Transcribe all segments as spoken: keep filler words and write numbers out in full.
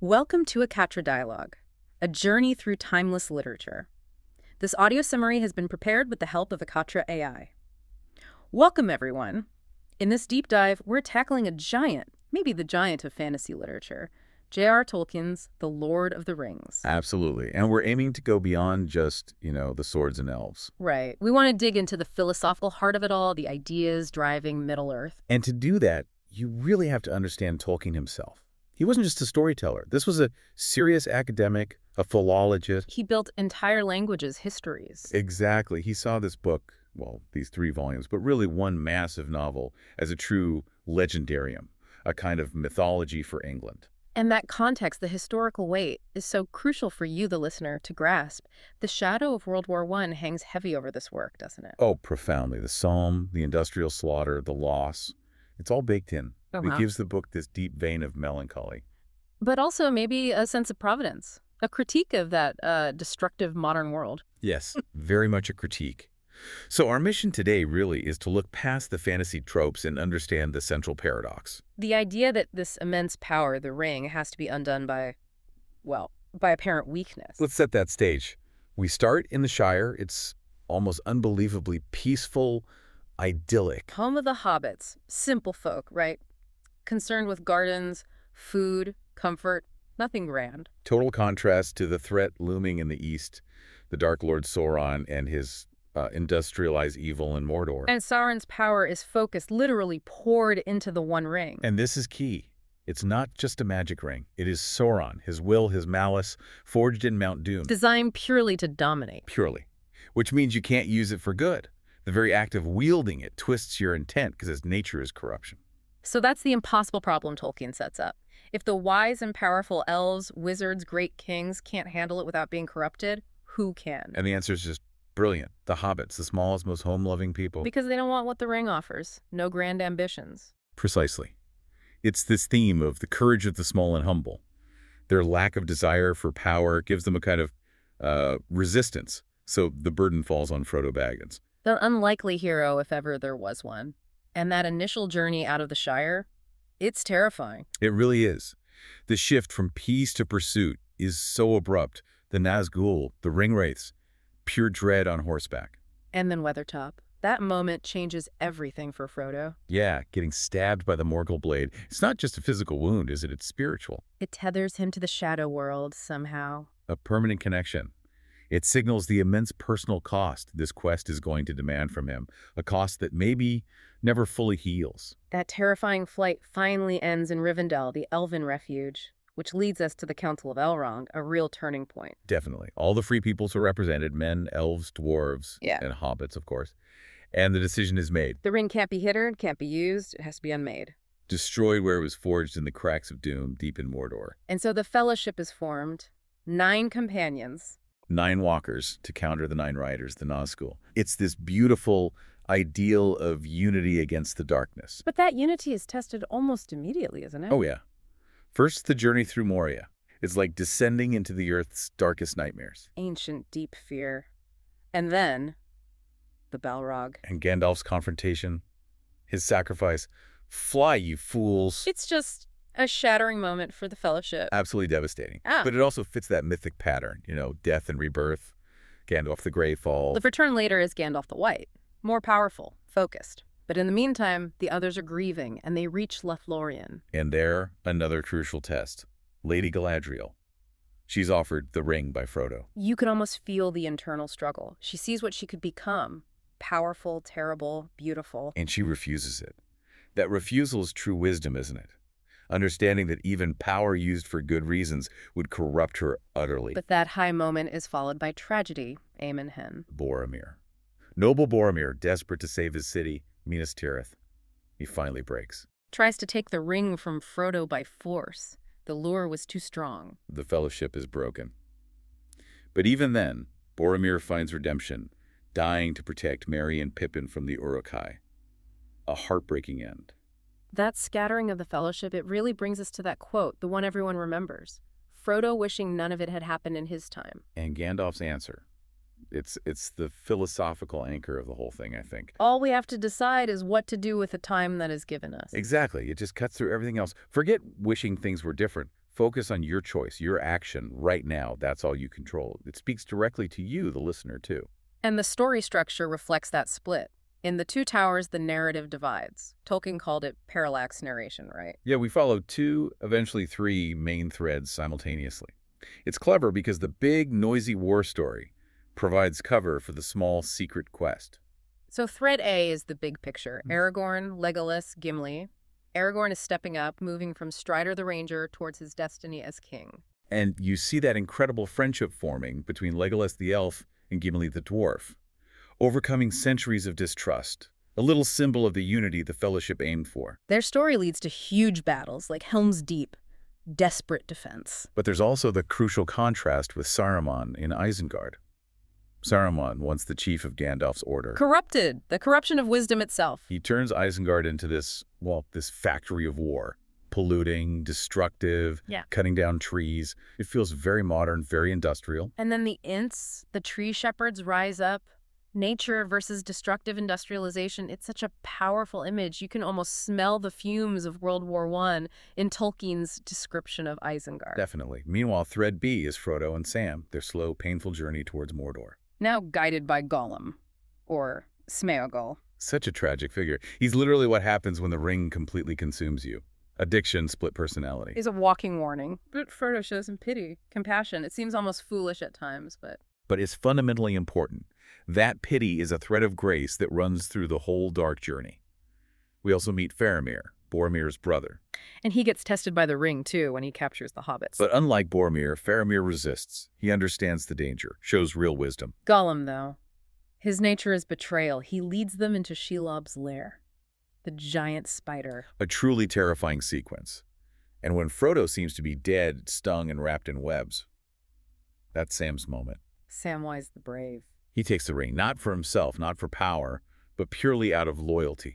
Welcome to Akatra Dialogue, a journey through timeless literature. This audio summary has been prepared with the help of Akatra A I. Welcome, everyone. In this deep dive, we're tackling a giant, maybe the giant of fantasy literature, J R R Tolkien's The Lord of the Rings. Absolutely. And we're aiming to go beyond just, you know, the swords and elves. Right. We want to dig into the philosophical heart of it all, the ideas driving Middle-earth. And to do that, you really have to understand Tolkien himself. He wasn't just a storyteller. This was a serious academic, a philologist. He built entire languages, histories. Exactly. He saw this book, well, these three volumes, but really one massive novel as a true legendarium, a kind of mythology for England. And that context, the historical weight, is so crucial for you, the listener, to grasp. The shadow of World War One hangs heavy over this work, doesn't it? Oh, profoundly. The Somme, the industrial slaughter, the loss, it's all baked in. Uh-huh. It gives the book this deep vein of melancholy. But also maybe a sense of providence, a critique of that uh, destructive modern world. Yes, very much a critique. So our mission today really is to look past the fantasy tropes and understand the central paradox. The idea that this immense power, the ring, has to be undone by, well, by apparent weakness. Let's set that stage. We start in the Shire. It's almost unbelievably peaceful, idyllic. Home of the hobbits, simple folk, right? Concerned with gardens, food, comfort, nothing grand. Total contrast to the threat looming in the east, the Dark Lord Sauron and his uh, industrialized evil in Mordor. And Sauron's power is focused, literally poured into the One Ring. And this is key. It's not just a magic ring. It is Sauron, his will, his malice, forged in Mount Doom. Designed purely to dominate. Purely. Which means you can't use it for good. The very act of wielding it twists your intent because its nature is corruption. So that's the impossible problem Tolkien sets up. If the wise and powerful elves, wizards, great kings can't handle it without being corrupted, who can? And the answer is just brilliant. The hobbits, the smallest, most home-loving people. Because they don't want what the ring offers. No grand ambitions. Precisely. It's this theme of the courage of the small and humble. Their lack of desire for power gives them a kind of uh, resistance. So the burden falls on Frodo Baggins. The unlikely hero, if ever there was one. And that initial journey out of the Shire, it's terrifying. It really is. The shift from peace to pursuit is so abrupt. The Nazgul, the Ringwraiths, pure dread on horseback. And then Weathertop. That moment changes everything for Frodo. Yeah, getting stabbed by the Morgul blade. It's not just a physical wound, is it? It's spiritual. It tethers him to the shadow world somehow. A permanent connection. It signals the immense personal cost this quest is going to demand from him, a cost that maybe never fully heals. That terrifying flight finally ends in Rivendell, the elven refuge, which leads us to the Council of Elrond, a real turning point. Definitely. All the free peoples are represented, men, elves, dwarves, Yeah. and hobbits, of course. And the decision is made. The ring can't be hidden, can't be used, it has to be unmade. Destroyed where it was forged in the cracks of doom, deep in Mordor. And so the Fellowship is formed. Nine companions. Nine walkers to counter the nine riders, the Nazgul. It's this beautiful ideal of unity against the darkness. But that unity is tested almost immediately, isn't it? Oh, yeah. First, the journey through Moria. It's like descending into the Earth's darkest nightmares. Ancient, deep fear. And then, the Balrog. And Gandalf's confrontation, his sacrifice. Fly, you fools. It's just a shattering moment for the Fellowship. Absolutely devastating. Ah. But it also fits that mythic pattern, you know, death and rebirth. Gandalf the Grey falls. The return later is Gandalf the White. More powerful, focused. But in the meantime, the others are grieving, and they reach Lothlorien. And there, another crucial test. Lady Galadriel. She's offered the ring by Frodo. You can almost feel the internal struggle. She sees what she could become. Powerful, terrible, beautiful. And she refuses it. That refusal is true wisdom, isn't it? Understanding that even power used for good reasons would corrupt her utterly. But that high moment is followed by tragedy, Aemon Hen. Boromir. Noble Boromir, desperate to save his city, Minas Tirith. He finally breaks. Tries to take the ring from Frodo by force. The lure was too strong. The Fellowship is broken. But even then, Boromir finds redemption, dying to protect Merry and Pippin from the Uruk-hai. A heartbreaking end. That scattering of the Fellowship, it really brings us to that quote, the one everyone remembers. Frodo wishing none of it had happened in his time. And Gandalf's answer. It's it's the philosophical anchor of the whole thing, I think. All we have to decide is what to do with the time that is given us. Exactly. It just cuts through everything else. Forget wishing things were different. Focus on your choice, your action right now. That's all you control. It speaks directly to you, the listener, too. And the story structure reflects that split. In The Two Towers, the narrative divides. Tolkien called it parallax narration, right? Yeah, we follow two, eventually three, main threads simultaneously. It's clever because the big, noisy war story provides cover for the small, secret quest. So thread A is the big picture. Aragorn, Legolas, Gimli. Aragorn is stepping up, moving from Strider the Ranger towards his destiny as king. And you see that incredible friendship forming between Legolas the elf and Gimli the dwarf, overcoming centuries of distrust, a little symbol of the unity the Fellowship aimed for. Their story leads to huge battles like Helm's Deep, desperate defense. But there's also the crucial contrast with Saruman in Isengard. Saruman, once the chief of Gandalf's order. Corrupted, the corruption of wisdom itself. He turns Isengard into this, well, this factory of war. Polluting, destructive, Yeah. cutting down trees. It feels very modern, very industrial. And then the Ints, the tree shepherds, rise up. Nature versus destructive industrialization. It's such a powerful image. You can almost smell the fumes of World War One in Tolkien's description of Isengard. Definitely. Meanwhile, thread B is Frodo and Sam, their slow, painful journey towards Mordor. Now guided by Gollum, or Smeagol. Such a tragic figure. He's literally what happens when the ring completely consumes you. Addiction, split personality. Is a walking warning. But Frodo shows him pity, compassion. It seems almost foolish at times, but... But it's fundamentally important. That pity is a thread of grace that runs through the whole dark journey. We also meet Faramir, Boromir's brother. And he gets tested by the ring, too, when he captures the hobbits. But unlike Boromir, Faramir resists. He understands the danger, shows real wisdom. Gollum, though. His nature is betrayal. He leads them into Shelob's lair, the giant spider. A truly terrifying sequence. And when Frodo seems to be dead, stung, and wrapped in webs, that's Sam's moment. Samwise the Brave. He takes the ring, not for himself, not for power, but purely out of loyalty.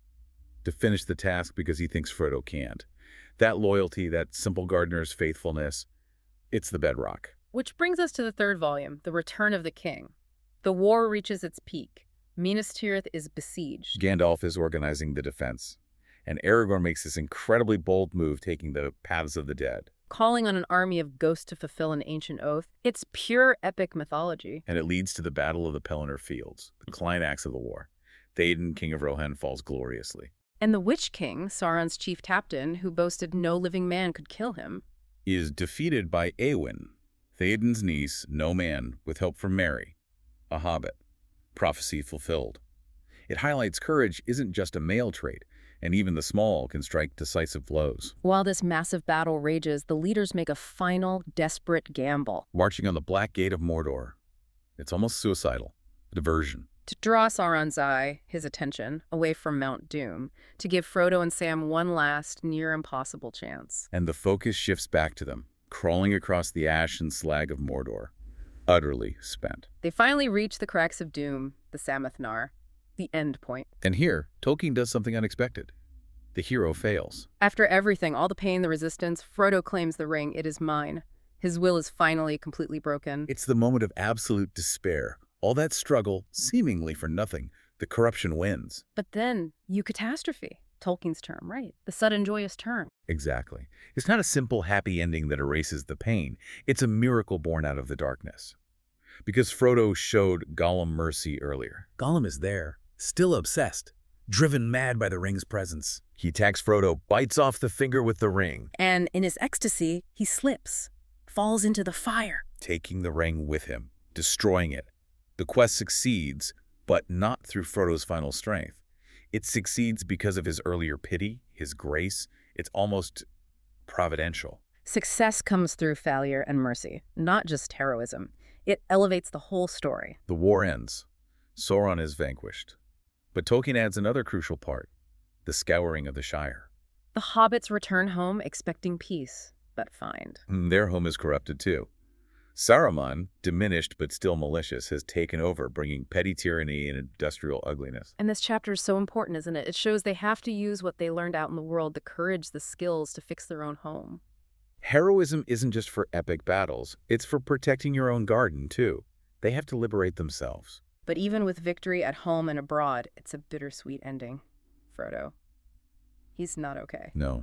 To finish the task because he thinks Frodo can't. That loyalty, that simple gardener's faithfulness, it's the bedrock. Which brings us to the third volume, The Return of the King. The war reaches its peak. Minas Tirith is besieged. Gandalf is organizing the defense, and Aragorn makes this incredibly bold move, taking the Paths of the Dead. Calling on an army of ghosts to fulfill an ancient oath. It's pure epic mythology. And it leads to the Battle of the Pelennor Fields, the climax of the war. Theoden, king of Rohan, falls gloriously. And the Witch King, Sauron's chief captain, who boasted no living man could kill him, Is defeated by Éowyn, Theoden's niece, no man, with help from Merry, a hobbit. Prophecy fulfilled. It highlights courage isn't just a male trait, and even the small can strike decisive blows. While this massive battle rages, the leaders make a final, desperate gamble Marching on the Black Gate of Mordor. It's almost suicidal. A diversion. to draw Sauron's eye, his attention, away from Mount Doom, to give Frodo and Sam one last, near-impossible chance. And the focus shifts back to them, crawling across the ash and slag of Mordor, utterly spent. They finally reach the cracks of Doom, the Sammath Nar, the end point. And here, Tolkien does something unexpected. The hero fails. After everything, all the pain, the resistance, Frodo claims the ring. It is mine. His will is finally completely broken. It's the moment of absolute despair. All that struggle, seemingly for nothing, the corruption wins. But then, eucatastrophe, Tolkien's term, right? The sudden joyous turn. Exactly. It's not a simple happy ending that erases the pain. It's a miracle born out of the darkness. Because Frodo showed Gollum mercy earlier. Gollum is there, still obsessed, driven mad by the ring's presence. He attacks Frodo, bites off the finger with the ring, And in his ecstasy, he slips, falls into the fire. taking the ring with him, destroying it. The quest succeeds, but not through Frodo's final strength. It succeeds because of his earlier pity, his grace. It's almost providential. Success comes through failure and mercy, not just heroism. It elevates the whole story. The war ends. Sauron is vanquished. But Tolkien adds another crucial part, the scouring of the Shire. The hobbits return home expecting peace, but find. Their home is corrupted too. Saruman, diminished but still malicious, has taken over, bringing petty tyranny and industrial ugliness. And this chapter is so important, isn't it? It shows they have to use what they learned out in the world, the courage, the skills to fix their own home. Heroism isn't just for epic battles, it's for protecting your own garden too. They have to liberate themselves. But even with victory at home and abroad, it's a bittersweet ending. Frodo. He's not okay. No.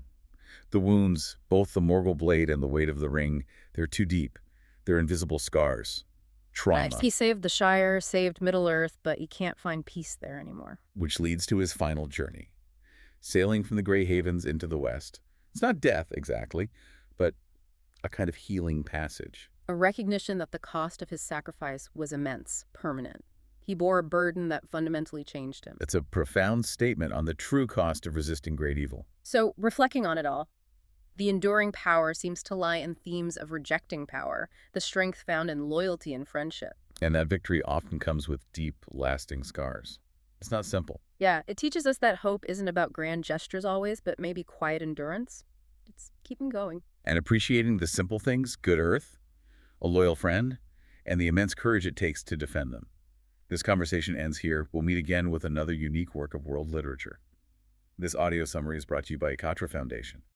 The wounds, both the Morgul blade and the weight of the ring, they're too deep. They're invisible scars. Trauma. Nice. He saved the Shire, saved Middle-earth, but he can't find peace there anymore. Which leads to his final journey. Sailing from the Grey Havens into the West. It's not death, exactly, but a kind of healing passage. A recognition that the cost of his sacrifice was immense, permanent. He bore a burden that fundamentally changed him. It's a profound statement on the true cost of resisting great evil. So, reflecting on it all, the enduring power seems to lie in themes of rejecting power, the strength found in loyalty and friendship. And that victory often comes with deep, lasting scars. It's not simple. Yeah, it teaches us that hope isn't about grand gestures always, but maybe quiet endurance. It's keeping going. And appreciating the simple things, good earth, a loyal friend, and the immense courage it takes to defend them. This conversation ends here. We'll meet again with another unique work of world literature. This audio summary is brought to you by Ekatra Foundation.